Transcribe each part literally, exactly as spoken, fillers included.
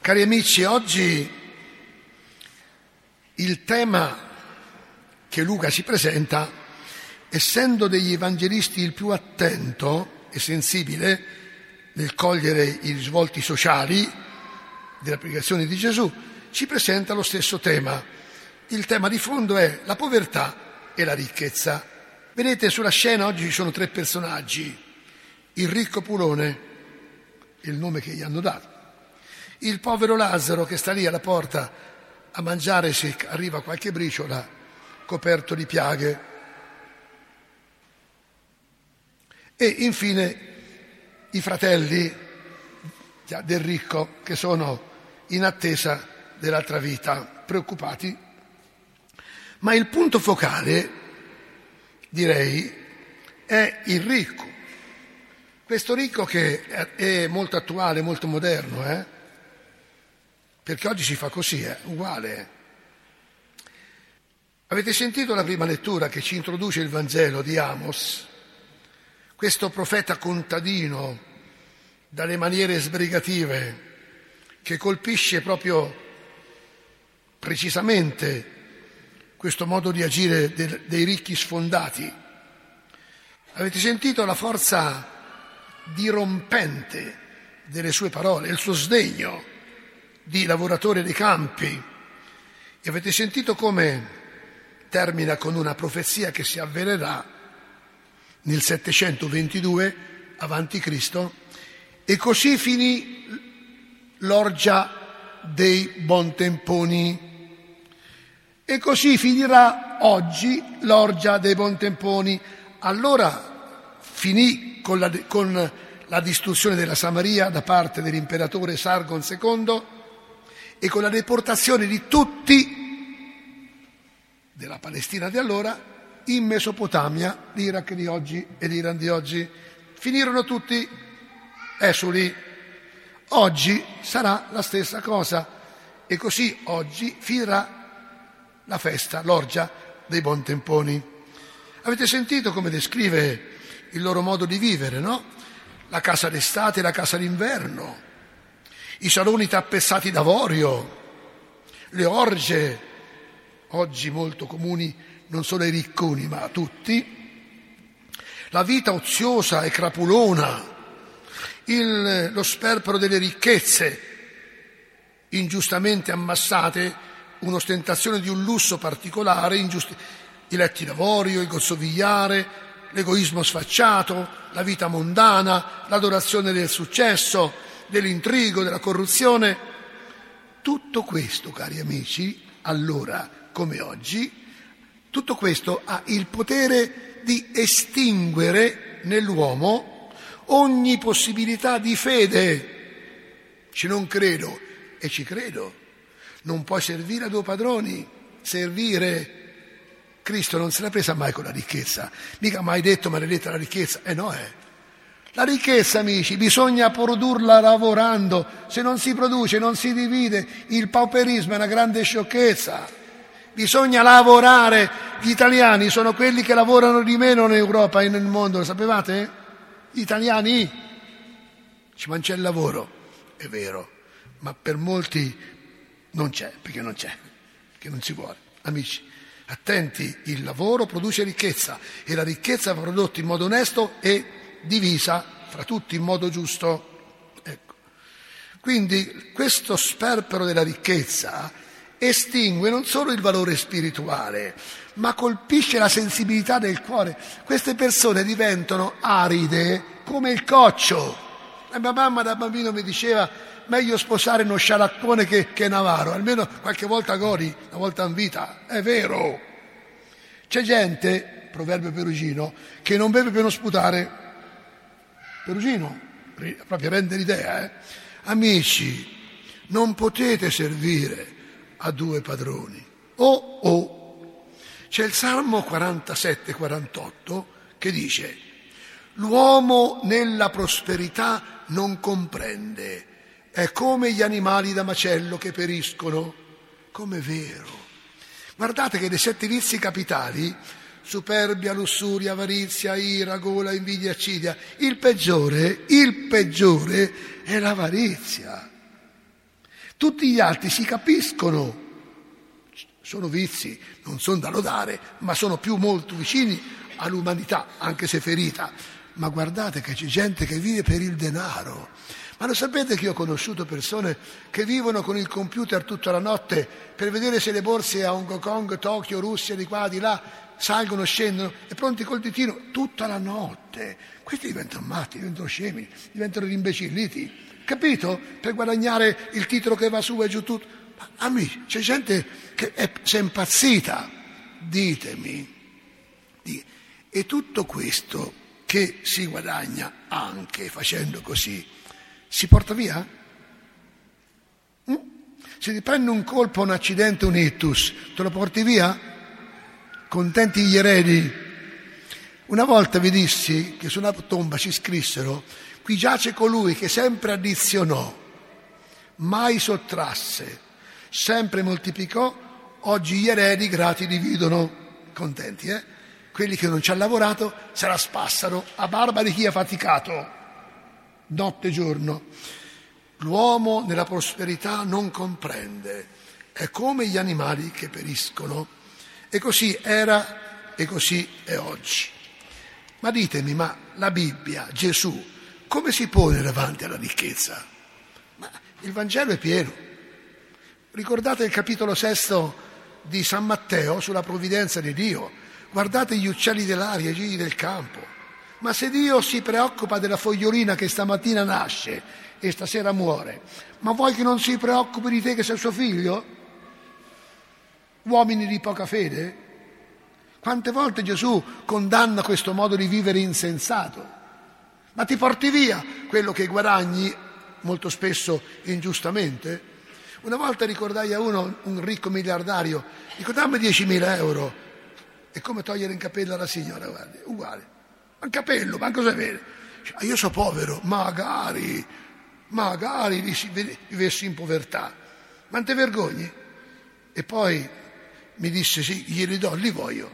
Cari amici, oggi il tema che Luca ci presenta, essendo degli evangelisti il più attento e sensibile nel cogliere i risvolti sociali della predicazione di Gesù, ci presenta lo stesso tema. Il tema di fondo è la povertà e la ricchezza. Vedete, sulla scena oggi ci sono tre personaggi: il ricco Pulone, il nome che gli hanno dato, il povero Lazzaro che sta lì alla porta a mangiare se arriva qualche briciola, coperto di piaghe, e infine i fratelli del ricco che sono in attesa dell'altra vita, preoccupati. Ma il punto focale, direi, è il ricco. Questo ricco che è molto attuale, molto moderno, eh? Perché oggi si fa così, è eh? uguale. Eh? Avete sentito la prima lettura che ci introduce il Vangelo di Amos? Questo profeta contadino, dalle maniere sbrigative, che colpisce proprio precisamente questo modo di agire de- dei ricchi sfondati. Avete sentito la forza dirompente delle sue parole, il suo sdegno di lavoratore dei campi, e avete sentito come termina con una profezia che si avvererà nel settecentoventidue avanti Cristo, e così finì l'orgia dei buontemponi, e così finirà oggi l'orgia dei buontemponi. Allora finì con la, con la distruzione della Samaria da parte dell'imperatore Sargon secondo e con la deportazione di tutti della Palestina di allora in Mesopotamia, l'Iraq di oggi e l'Iran di oggi. Finirono tutti esuli. Oggi sarà la stessa cosa, e così oggi finirà la festa, l'orgia dei buontemponi. Avete sentito come descrive il loro modo di vivere, no? La casa d'estate e la casa d'inverno, i saloni tappessati d'avorio, le orge, oggi molto comuni non solo ai ricconi ma a tutti, la vita oziosa e crapulona, il, lo sperpero delle ricchezze ingiustamente ammassate, un'ostentazione di un lusso particolare, ingiusti, i letti d'avorio, il gozzovigliare, l'egoismo sfacciato, la vita mondana, l'adorazione del successo, dell'intrigo, della corruzione. Tutto questo, cari amici, allora come oggi, tutto questo ha il potere di estinguere nell'uomo ogni possibilità di fede. Ci non credo e ci credo. Non puoi servire a due padroni. Servire. Cristo non se l'ha presa mai con la ricchezza. Mica mai detto maledetta la ricchezza. Eh no, eh. La ricchezza, amici, bisogna produrla lavorando. Se non si produce, non si divide. Il pauperismo è una grande sciocchezza. Bisogna lavorare. Gli italiani sono quelli che lavorano di meno in Europa e nel mondo, lo sapevate? Gli italiani. Ci manca il lavoro, è vero, ma per molti non c'è, perché non c'è, perché non si vuole. Amici, attenti, il lavoro produce ricchezza e la ricchezza va prodotta in modo onesto e divisa fra tutti in modo giusto. Ecco. Quindi questo sperpero della ricchezza estingue non solo il valore spirituale, ma colpisce la sensibilità del cuore. Queste persone diventano aride come il coccio. La mia mamma da bambino mi diceva: meglio sposare uno sciaraccone che, che Navaro, almeno qualche volta godi, una volta in vita. È vero. C'è gente, proverbio perugino, che non beve per non sputare. Perugino, proprio rende l'idea, eh? Amici, non potete servire a due padroni. Oh, oh. C'è il Salmo quarantasette quarantotto che dice: l'uomo nella prosperità non comprende, è come gli animali da macello che periscono. Com'è vero. Guardate che dei sette vizi capitali, superbia, lussuria, avarizia, ira, gola, invidia, accidia, il peggiore, il peggiore è l'avarizia. Tutti gli altri si capiscono, sono vizi, non sono da lodare, ma sono più molto vicini all'umanità, anche se ferita. Ma guardate che c'è gente che vive per il denaro. Ma lo sapete che io ho conosciuto persone che vivono con il computer tutta la notte per vedere se le borse a Hong Kong, Tokyo, Russia, di qua, di là, salgono, scendono, e pronti col ditino tutta la notte. Questi diventano matti, diventano scemi, diventano imbecilliti. Capito? Per guadagnare il titolo che va su e giù tutto. Ma amici, c'è gente che è, si è impazzita. Ditemi. E tutto questo che si guadagna anche facendo così, si porta via? Mm? Se ti prende un colpo, un accidente, un ictus, te lo porti via? Contenti gli eredi? Una volta vi dissi che su una tomba ci scrissero: qui giace colui che sempre addizionò, mai sottrasse, sempre moltiplicò, oggi gli eredi grati dividono. Contenti, eh? Quelli che non ci hanno lavorato se la spassano a barba di chi ha faticato notte e giorno. L'uomo nella prosperità non comprende, è come gli animali che periscono. E così era e così è oggi. Ma ditemi, ma la Bibbia, Gesù, come si pone davanti alla ricchezza? Ma il Vangelo è pieno. Ricordate il capitolo sesto di San Matteo sulla provvidenza di Dio. Guardate gli uccelli dell'aria, i gigli del campo. Ma se Dio si preoccupa della fogliolina che stamattina nasce e stasera muore, ma vuoi che non si preoccupi di te che sei suo figlio? Uomini di poca fede? Quante volte Gesù condanna questo modo di vivere insensato? Ma ti porti via quello che guadagni, molto spesso ingiustamente? Una volta ricordai a uno, un ricco miliardario, dico: dammi diecimila euro. È come togliere in capello alla signora, guardi, uguale. Ma un capello, ma cosa vede? Cioè, io sono povero, magari, magari vivessi in povertà. Ma non te vergogni? E poi mi disse: sì, glieli do, li voglio.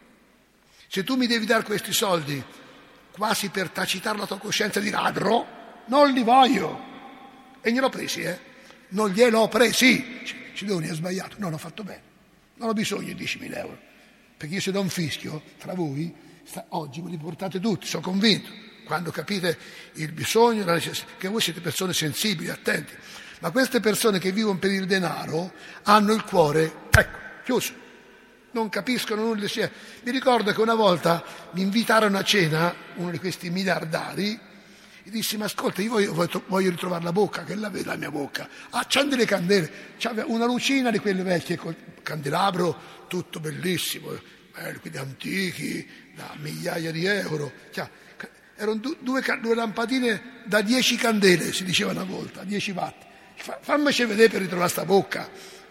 Se tu mi devi dare questi soldi, quasi per tacitare la tua coscienza di ladro, non li voglio. E gliel'ho presi, eh? Non gliel'ho presi. Cidoni, è sbagliato. No, l'ho fatto bene. Non ho bisogno di diecimila euro. Perché io se do un fischio tra voi, sta, oggi me li portate tutti, sono convinto, quando capite il bisogno, la necessità, che voi siete persone sensibili, attenti. Ma queste persone che vivono per il denaro hanno il cuore, ecco, chiuso, non capiscono nulla. Mi ricordo che una volta mi invitarono a cena, uno di questi miliardari, e dissi: ma ascolta, io voglio, voglio, voglio ritrovare la bocca, che la vede la mia bocca, accendi le candele. C'aveva una lucina di quelle vecchie col candelabro, tutto bellissimo, eh, quindi antichi, da migliaia di euro. Cioè, erano due, due lampadine da dieci candele, si diceva una volta, dieci watt. Fammici vedere per ritrovare sta bocca.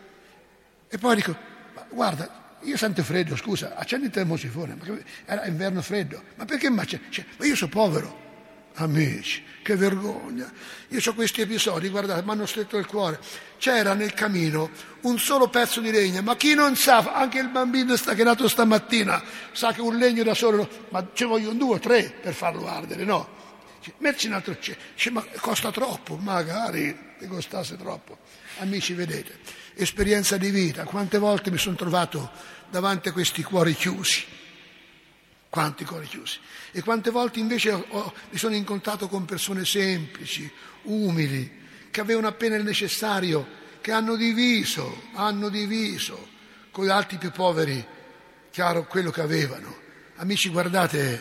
E poi dico: ma guarda, io sento freddo, scusa, accendi il termosifone. Era inverno freddo, ma perché mi accendi? Cioè, ma io sono povero. Amici, che vergogna. Io ho questi episodi, guardate, mi hanno stretto il cuore. C'era nel camino un solo pezzo di legna, ma chi non sa, anche il bambino sta, che è nato stamattina, sa che un legno da solo, ma ci vogliono due o tre per farlo ardere, no? Metterci un altro, dice, ma costa troppo, magari che costasse troppo. Amici, vedete, esperienza di vita, quante volte mi sono trovato davanti a questi cuori chiusi. Quanti cuori chiusi. E quante volte invece ho, ho, mi sono incontrato con persone semplici, umili, che avevano appena il necessario, che hanno diviso, hanno diviso con gli altri più poveri, chiaro, quello che avevano. Amici, guardate,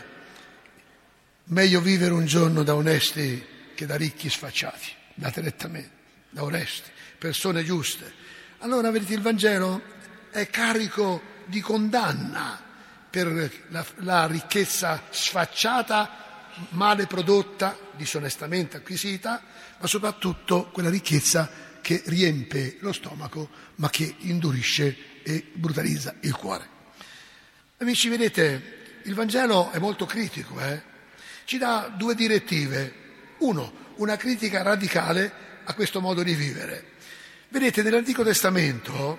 meglio vivere un giorno da onesti che da ricchi sfacciati, da direttamente, da onesti, persone giuste. Allora, vedete, il Vangelo è carico di condanna per la, la ricchezza sfacciata, male prodotta, disonestamente acquisita, ma soprattutto quella ricchezza che riempie lo stomaco, ma che indurisce e brutalizza il cuore. Amici, vedete, il Vangelo è molto critico, eh? Ci dà due direttive. Uno, una critica radicale a questo modo di vivere. Vedete, nell'Antico Testamento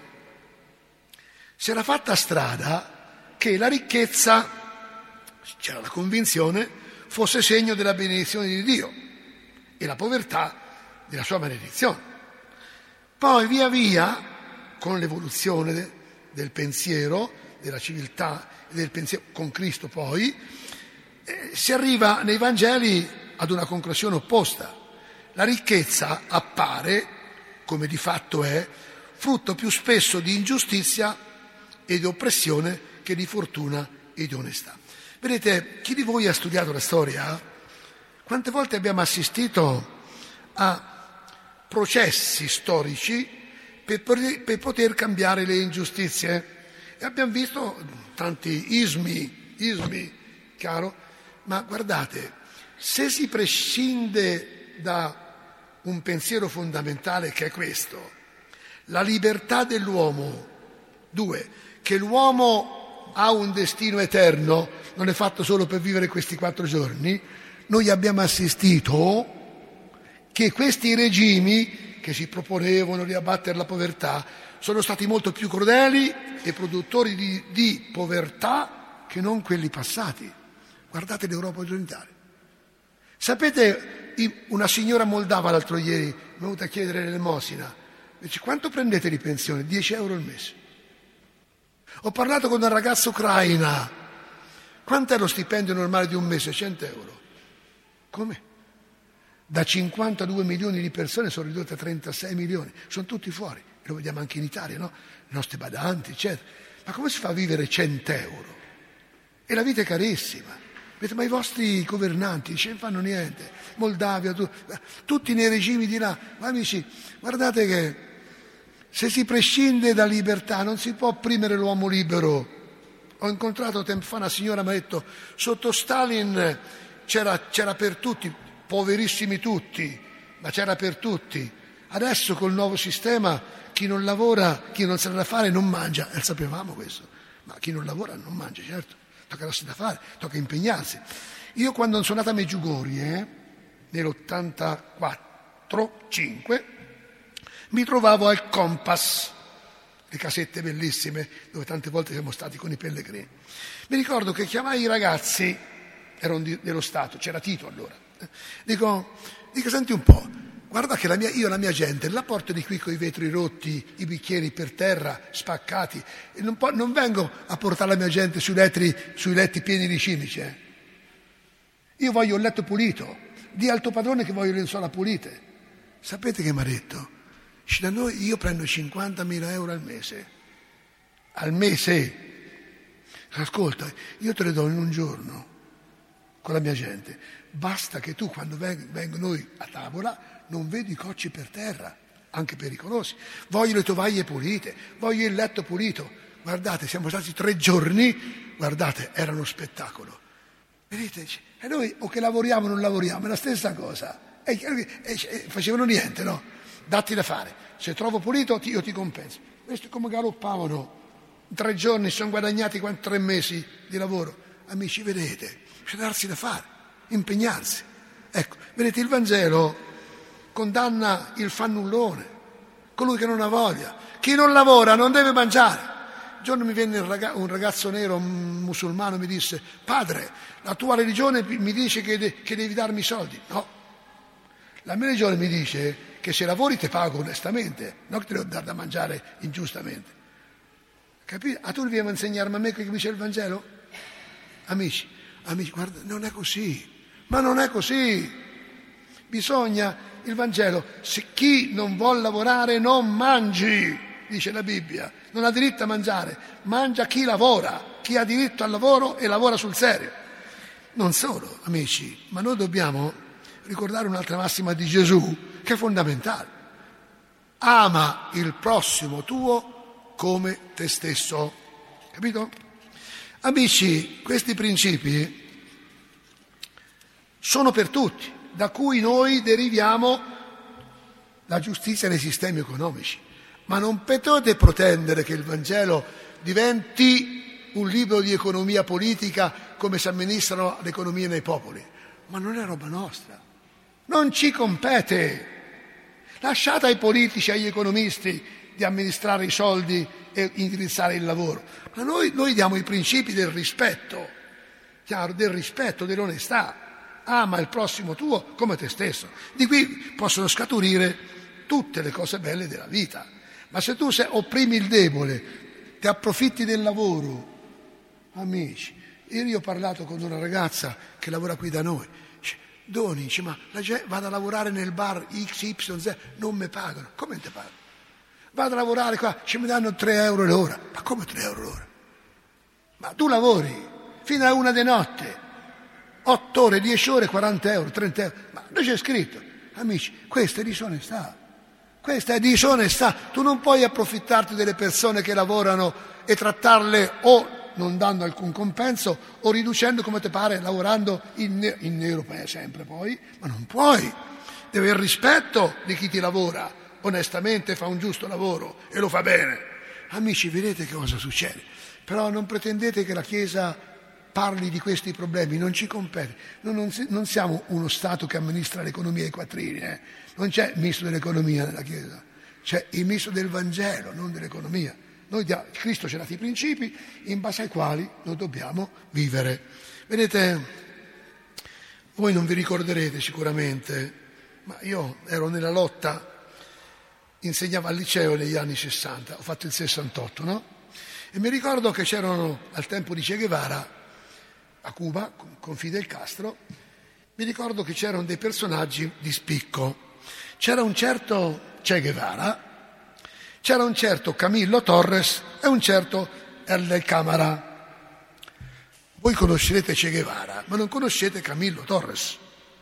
si era fatta strada che la ricchezza, c'era la convinzione, fosse segno della benedizione di Dio e la povertà della sua maledizione. Poi via via, con l'evoluzione de, del pensiero, della civiltà e del pensiero con Cristo poi, eh, si arriva nei Vangeli ad una conclusione opposta. La ricchezza appare, come di fatto è, frutto più spesso di ingiustizia e di oppressione che di fortuna e di onestà. Vedete, chi di voi ha studiato la storia, quante volte abbiamo assistito a processi storici per poter, per poter cambiare le ingiustizie. E abbiamo visto tanti ismi, ismi, caro, ma guardate, se si prescinde da un pensiero fondamentale che è questo, la libertà dell'uomo, due, che l'uomo ha un destino eterno, non è fatto solo per vivere questi quattro giorni, noi abbiamo assistito che questi regimi che si proponevano di abbattere la povertà sono stati molto più crudeli e produttori di, di povertà che non quelli passati. Guardate l'Europa occidentale. Sapete, una signora moldava l'altro ieri mi è venuta a chiedere l'elemosina. Dice, quanto prendete di pensione? dieci euro al mese. Ho parlato con una ragazza ucraina. Quanto è lo stipendio normale di un mese? cento euro. Come? Da cinquantadue milioni di persone sono ridotte a trentasei milioni. Sono tutti fuori. Lo vediamo anche in Italia, no? I nostri badanti, eccetera. Ma come si fa a vivere cento euro? E la vita è carissima. Ma i vostri governanti dice, non fanno niente. Moldavia, tu, tutti nei regimi di là. Ma amici, guardate che se si prescinde da libertà non si può opprimere l'uomo libero. Ho incontrato tempo fa una signora, mi ha detto, sotto Stalin c'era, c'era per tutti, poverissimi tutti, ma c'era per tutti. Adesso col nuovo sistema chi non lavora, chi non sa da fare non mangia. E sapevamo questo, ma chi non lavora non mangia, certo. Tocca darsi da fare, tocca impegnarsi. Io quando sono nato a Meggiugorie, nell'ottantaquattro cinque, mi trovavo al Compass, le casette bellissime, dove tante volte siamo stati con i pellegrini. Mi ricordo che chiamai i ragazzi, erano di, dello Stato, c'era Tito allora, dico, dico senti un po', guarda che la mia, io e la mia gente la porto di qui con i vetri rotti, i bicchieri per terra, spaccati, e non, po- non vengo a portare la mia gente sui letti, sui letti pieni di cimici. Eh. Io voglio un letto pulito, di al tuo padrone che voglio le lenzuola pulite. Sapete che mi ha detto? Da noi io prendo cinquantamila euro al mese. Al mese. Ascolta, io te le do in un giorno con la mia gente. Basta che tu quando vengo noi a tavola non vedi i cocci per terra, anche pericolosi. Voglio le tovaglie pulite, voglio il letto pulito. Guardate, siamo stati tre giorni, guardate, era uno spettacolo. Vedete, e noi o che lavoriamo o non lavoriamo, è la stessa cosa. E, e, e facevano niente, no? Datti da fare. Se trovo pulito io ti compenso. Questi come galoppavano. In tre giorni sono guadagnati quanti, tre mesi di lavoro. Amici, vedete, c'è da darsi da fare, impegnarsi. Ecco, vedete, il Vangelo condanna il fannullone, colui che non ha voglia. Chi non lavora non deve mangiare. Un giorno mi venne un ragazzo nero, un musulmano, mi disse, padre, la tua religione mi dice che, de- che devi darmi soldi. No, la mia religione mi dice che se lavori ti pago onestamente, non che ti devo dare da mangiare ingiustamente. Capite? Ah, tu devi insegnarmi a me che dice il Vangelo? Amici, amici, guarda, non è così, ma non è così. Bisogna, il Vangelo, se chi non vuol lavorare non mangi, dice la Bibbia, non ha diritto a mangiare, mangia chi lavora, chi ha diritto al lavoro e lavora sul serio. Non solo, amici, ma noi dobbiamo ricordare un'altra massima di Gesù che è fondamentale. Ama il prossimo tuo come te stesso. Capito? Amici, questi principi sono per tutti, da cui noi deriviamo la giustizia nei sistemi economici. Ma non potete pretendere che il Vangelo diventi un libro di economia politica come si amministrano le economie nei popoli. Ma non è roba nostra. Non ci compete. Lasciate ai politici, agli economisti di amministrare i soldi e indirizzare il lavoro. Ma noi, noi diamo i principi del rispetto, chiaro, del rispetto, dell'onestà. Ama il prossimo tuo come te stesso. Di qui possono scaturire tutte le cose belle della vita. Ma se tu sei, opprimi il debole, ti approfitti del lavoro, amici, ieri ho parlato con una ragazza che lavora qui da noi, dice, Doni, dice, ma la gente, vado a lavorare nel bar X Y Z, non mi pagano. Come ti pagano? Vado a lavorare qua, ci mi danno tre euro l'ora. Ma come tre euro l'ora? Ma tu lavori fino a una di notte, otto ore, dieci ore, quaranta euro, trenta euro. Ma dove c'è scritto? Amici, questa è disonestà. Questa è disonestà. Tu non puoi approfittarti delle persone che lavorano e trattarle o non dando alcun compenso o riducendo come ti pare, lavorando in, ne- in nero sempre poi. Ma non puoi. Devi avere rispetto di chi ti lavora. Onestamente fa un giusto lavoro e lo fa bene. Amici, vedete che cosa succede? Però non pretendete che la Chiesa parli di questi problemi, non ci compete. Noi non, non siamo uno Stato che amministra l'economia ai quattrini, eh. Non c'è il ministro dell'economia nella Chiesa, c'è il ministro del Vangelo, non dell'economia. Noi dia, Cristo ci ha dato i principi in base ai quali noi dobbiamo vivere. Vedete, voi non vi ricorderete sicuramente, ma io ero nella lotta, insegnavo al liceo negli anni sessanta, ho fatto il sessantotto, no? E mi ricordo che c'erano al tempo di Che Guevara a Cuba con Fidel Castro, mi ricordo che c'erano dei personaggi di spicco. C'era un certo Che Guevara, c'era un certo Camillo Torres e un certo El Camara. Voi conoscerete Che Guevara, ma non conoscete Camillo Torres.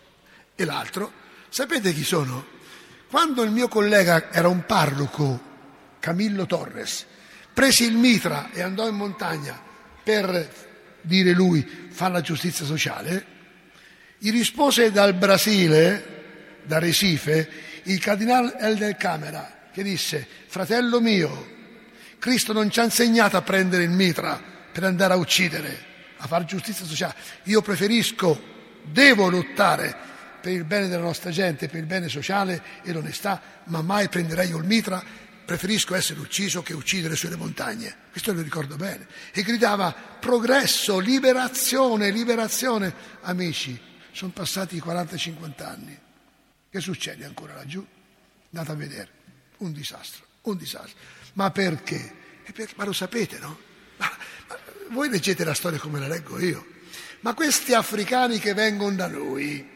E l'altro, sapete chi sono? Quando il mio collega era un parroco, Camillo Torres, prese il mitra e andò in montagna per dire lui, fa la giustizia sociale, gli rispose dal Brasile, da Recife, il cardinale El del Camera, che disse, fratello mio, Cristo non ci ha insegnato a prendere il mitra per andare a uccidere, a fare giustizia sociale. Io preferisco, devo lottare per il bene della nostra gente, per il bene sociale e l'onestà, ma mai prenderei io il mitra. Preferisco essere ucciso che uccidere sulle montagne. Questo lo ricordo bene. E gridava progresso, liberazione, liberazione. Amici, sono passati quaranta cinquanta anni. Che succede ancora laggiù? Andate a vedere. Un disastro, un disastro. Ma perché? E perché? Ma lo sapete, no? Ma, ma, voi leggete la storia come la leggo io. Ma questi africani che vengono da noi,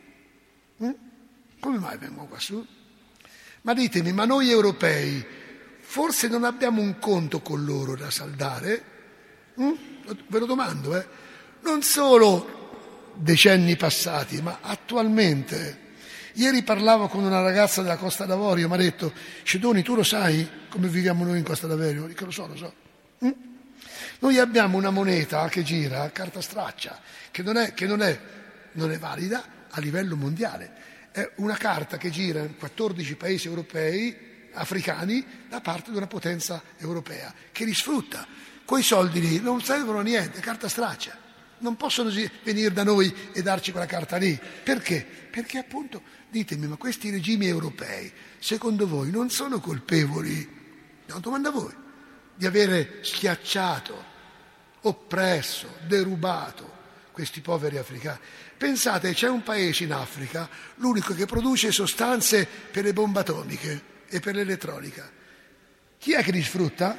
hm? come mai vengono qua su? Ma ditemi, ma noi europei forse non abbiamo un conto con loro da saldare? Mm? Ve lo domando, eh? Non solo decenni passati, ma attualmente. Ieri parlavo con una ragazza della Costa d'Avorio, mi ha detto, Cedoni, tu lo sai come viviamo noi in Costa d'Avorio? Dico, lo so, lo so. Mm? Noi abbiamo una moneta che gira a carta straccia, che non è, che non è, non è valida a livello mondiale. È una carta che gira in quattordici paesi europei, africani, da parte di una potenza europea, che li sfrutta. Quei soldi lì non servono a niente, carta straccia. Non possono venire da noi e darci quella carta lì. Perché? Perché appunto, ditemi, ma questi regimi europei, secondo voi, non sono colpevoli, no, domanda a voi, di avere schiacciato, oppresso, derubato questi poveri africani? Pensate, c'è un paese in Africa, l'unico che produce sostanze per le bombe atomiche e per l'elettronica. Chi è che li sfrutta?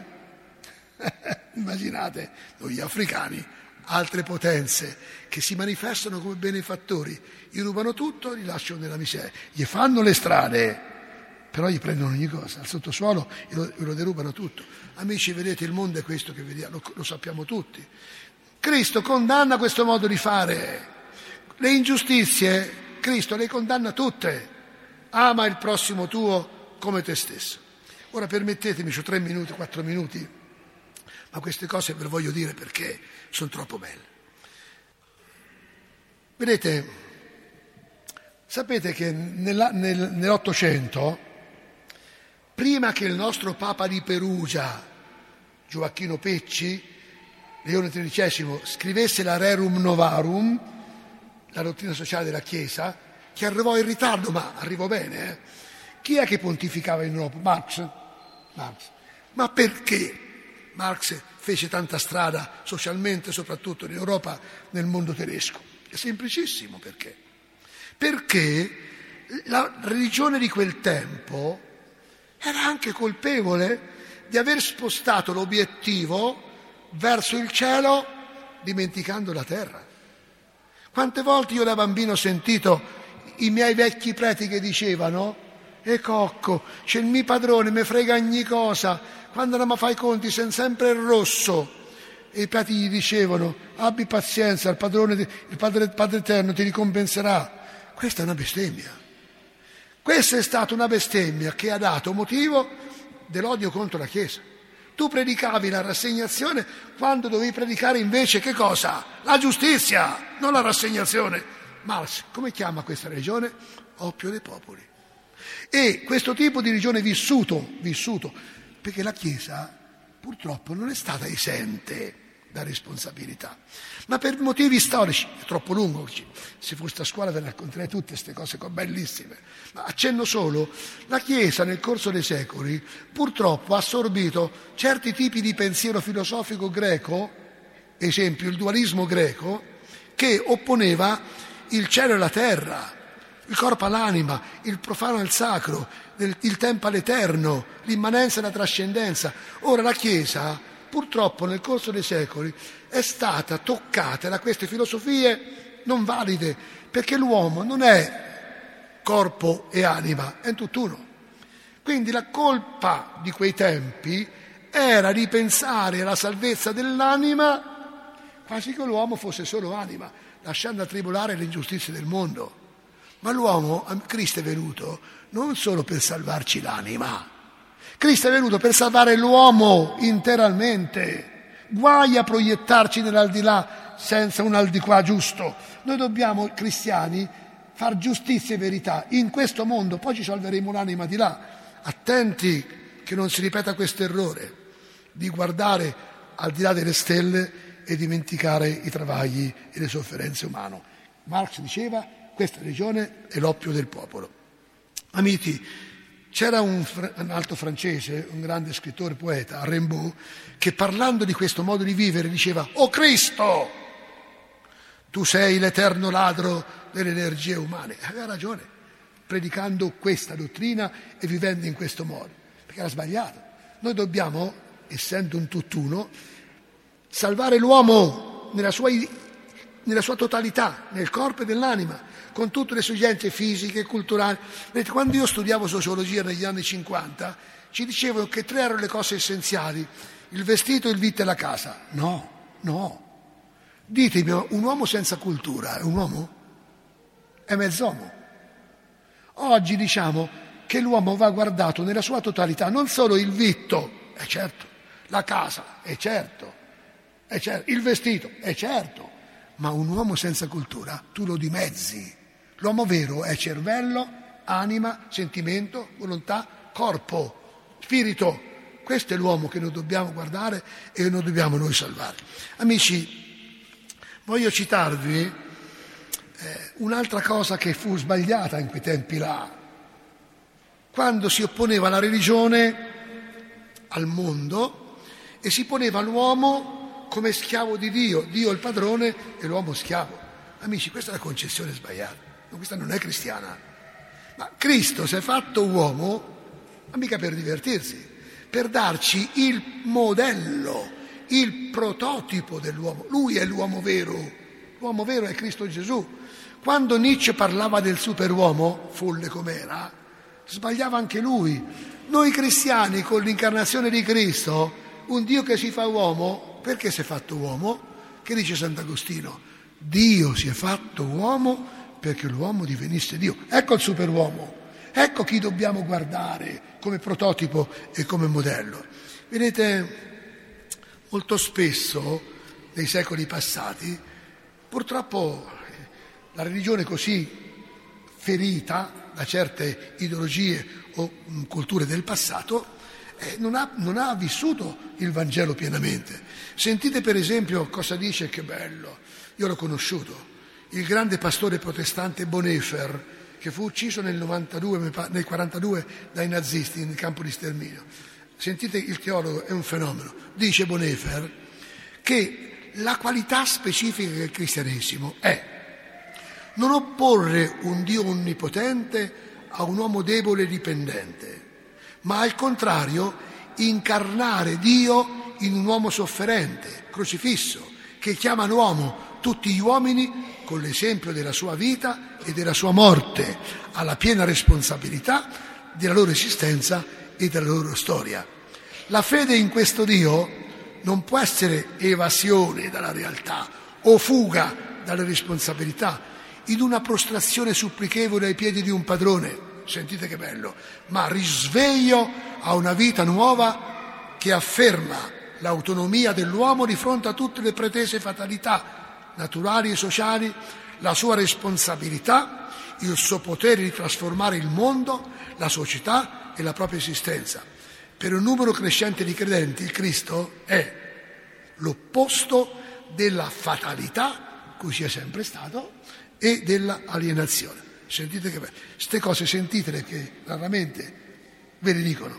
Immaginate, noi africani, altre potenze che si manifestano come benefattori, gli rubano tutto e li lasciano nella miseria. Gli fanno le strade, però gli prendono ogni cosa, al sottosuolo e lo, lo derubano tutto. Amici, vedete, il mondo è questo che vediamo, lo, lo sappiamo tutti. Cristo condanna questo modo di fare. Le ingiustizie, Cristo le condanna tutte. Ama il prossimo tuo come te stesso. Ora permettetemi, ho tre minuti, quattro minuti, ma queste cose ve le voglio dire perché sono troppo belle. Vedete, sapete che nella, nel, nell'Ottocento, prima che il nostro Papa di Perugia, Gioacchino Pecci, Leone tredicesimo, scrivesse la Rerum Novarum, la dottrina sociale della Chiesa, che arrivò in ritardo, ma arrivò bene. Eh? Chi è che pontificava in Europa? Marx. Marx. Ma perché Marx fece tanta strada socialmente, soprattutto in Europa, nel mondo tedesco? È semplicissimo perché. Perché la religione di quel tempo era anche colpevole di aver spostato l'obiettivo verso il cielo dimenticando la terra. Quante volte io da bambino ho sentito i miei vecchi preti che dicevano: e cocco, c'è il mio padrone, mi frega ogni cosa, quando non mi fa i conti sei sempre il rosso. E i preti gli dicevano: abbi pazienza, il padrone, il padre, il padre eterno ti ricompenserà. Questa è una bestemmia. Questa è stata una bestemmia che ha dato motivo dell'odio contro la Chiesa. Tu predicavi la rassegnazione quando dovevi predicare invece che cosa? La giustizia, non la rassegnazione. Marx, come chiama questa religione? Oppio dei popoli. E questo tipo di religione vissuto, vissuto, perché la Chiesa purtroppo non è stata esente da responsabilità, ma per motivi storici, è troppo lungo, se fosse a scuola ve ne racconterei tutte queste cose bellissime, ma accenno solo, la Chiesa nel corso dei secoli purtroppo ha assorbito certi tipi di pensiero filosofico greco, esempio il dualismo greco, che opponeva il cielo e la terra, il corpo all'anima, il profano al sacro, il tempo all'eterno, l'immanenza e la trascendenza. Ora la Chiesa purtroppo nel corso dei secoli è stata toccata da queste filosofie non valide, perché l'uomo non è corpo e anima, è tutt'uno. Quindi la colpa di quei tempi era di pensare alla salvezza dell'anima quasi che l'uomo fosse solo anima, lasciando attribolare le ingiustizie del mondo. Ma l'uomo, Cristo è venuto non solo per salvarci l'anima, Cristo è venuto per salvare l'uomo interamente. Guai a proiettarci nell'aldilà senza un al di qua giusto. Noi dobbiamo, cristiani, far giustizia e verità in questo mondo, poi ci salveremo l'anima di là. Attenti che non si ripeta questo errore di guardare al di là delle stelle e dimenticare i travagli e le sofferenze umane. Marx diceva: questa religione è l'oppio del popolo. Amici, c'era un, un altro francese, un grande scrittore, poeta, Rimbaud, che parlando di questo modo di vivere diceva: «O Cristo, tu sei l'eterno ladro delle energie umane». Aveva ragione, predicando questa dottrina e vivendo in questo modo, perché era sbagliato. Noi dobbiamo, essendo un tutt'uno, salvare l'uomo nella sua, nella sua totalità, nel corpo e nell'anima, con tutte le esigenze fisiche e culturali. Vedete, quando io studiavo sociologia negli anni cinquanta, ci dicevano che tre erano le cose essenziali: il vestito, il vitto e la casa. No, no. Ditemi, un uomo senza cultura è un uomo? È mezz'uomo. Oggi diciamo che l'uomo va guardato nella sua totalità, non solo il vitto, è certo, la casa, è certo, è certo, il vestito, è certo, ma un uomo senza cultura tu lo dimezzi. L'uomo vero è cervello, anima, sentimento, volontà, corpo, spirito. Questo è l'uomo che noi dobbiamo guardare e che noi dobbiamo noi salvare. Amici, voglio citarvi eh, un'altra cosa che fu sbagliata in quei tempi là, quando si opponeva la religione al mondo e si poneva l'uomo come schiavo di Dio, Dio il padrone e l'uomo schiavo. Amici, questa è una concezione sbagliata. Questa non è cristiana. Ma Cristo si è fatto uomo, ma mica per divertirsi, per darci il modello, il prototipo dell'uomo. Lui è l'uomo vero, l'uomo vero è Cristo Gesù. Quando Nietzsche parlava del superuomo, folle com'era, sbagliava anche lui. Noi cristiani, con l'incarnazione di Cristo, un Dio che si fa uomo, perché si è fatto uomo? Che dice Sant'Agostino? Dio si è fatto uomo perché l'uomo divenisse Dio. Ecco il superuomo, ecco chi dobbiamo guardare come prototipo e come modello. Vedete, molto spesso nei secoli passati, purtroppo la religione così ferita da certe ideologie o mh, culture del passato eh, non, ha, non ha vissuto il Vangelo pienamente. Sentite per esempio cosa dice, che bello, io l'ho conosciuto, il grande pastore protestante Bonhoeffer, che fu ucciso nel novantadue, nel quarantadue dai nazisti nel campo di sterminio. Sentite, il teologo è un fenomeno. Dice Bonhoeffer che la qualità specifica del cristianesimo è non opporre un Dio onnipotente a un uomo debole e dipendente, ma al contrario incarnare Dio in un uomo sofferente, crocifisso, che chiama l'uomo, tutti gli uomini, con l'esempio della sua vita e della sua morte, alla piena responsabilità della loro esistenza e della loro storia. La fede in questo Dio non può essere evasione dalla realtà o fuga dalle responsabilità, in una prostrazione supplichevole ai piedi di un padrone, sentite che bello, ma risveglio a una vita nuova che afferma l'autonomia dell'uomo di fronte a tutte le pretese fatalità naturali e sociali, la sua responsabilità, il suo potere di trasformare il mondo, la società e la propria esistenza. Per un numero crescente di credenti il Cristo è l'opposto della fatalità, così è sempre stato, e dell'alienazione. Sentite che bello. Queste cose sentitele che raramente ve le dicono.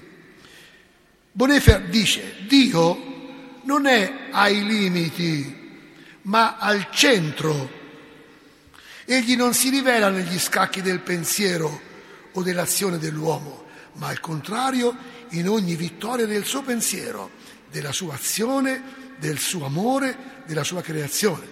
Bonhoeffer dice: Dio non è ai limiti, ma al centro. Egli non si rivela negli scacchi del pensiero o dell'azione dell'uomo, ma al contrario in ogni vittoria del suo pensiero, della sua azione, del suo amore, della sua creazione.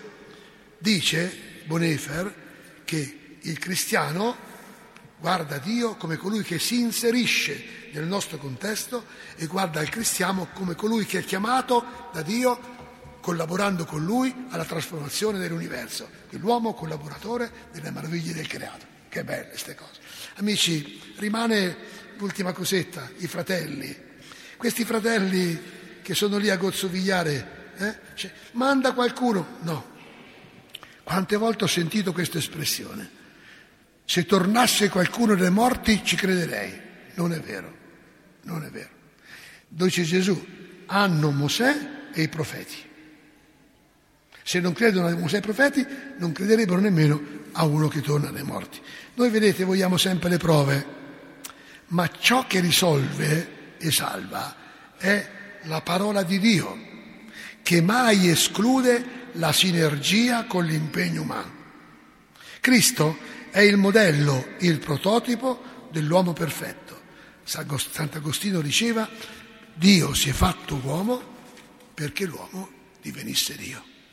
Dice Bonhoeffer che il cristiano guarda Dio come colui che si inserisce nel nostro contesto e guarda il cristiano come colui che è chiamato da Dio, collaborando con lui alla trasformazione dell'universo, l'uomo collaboratore delle meraviglie del creato. Che belle queste cose. Amici, rimane l'ultima cosetta, i fratelli. Questi fratelli che sono lì a gozzovigliare, eh? Cioè, manda qualcuno? No. Quante volte ho sentito questa espressione? Se tornasse qualcuno dai morti ci crederei. Non è vero, non è vero. Dice Gesù, hanno Mosè e i profeti. Se non credono a Mosè e ai profeti, non crederebbero nemmeno a uno che torna dai morti. Noi, vedete, vogliamo sempre le prove, ma ciò che risolve e salva è la parola di Dio, che mai esclude la sinergia con l'impegno umano. Cristo è il modello, il prototipo dell'uomo perfetto. Sant'Agostino diceva: Dio si è fatto uomo perché l'uomo divenisse Dio.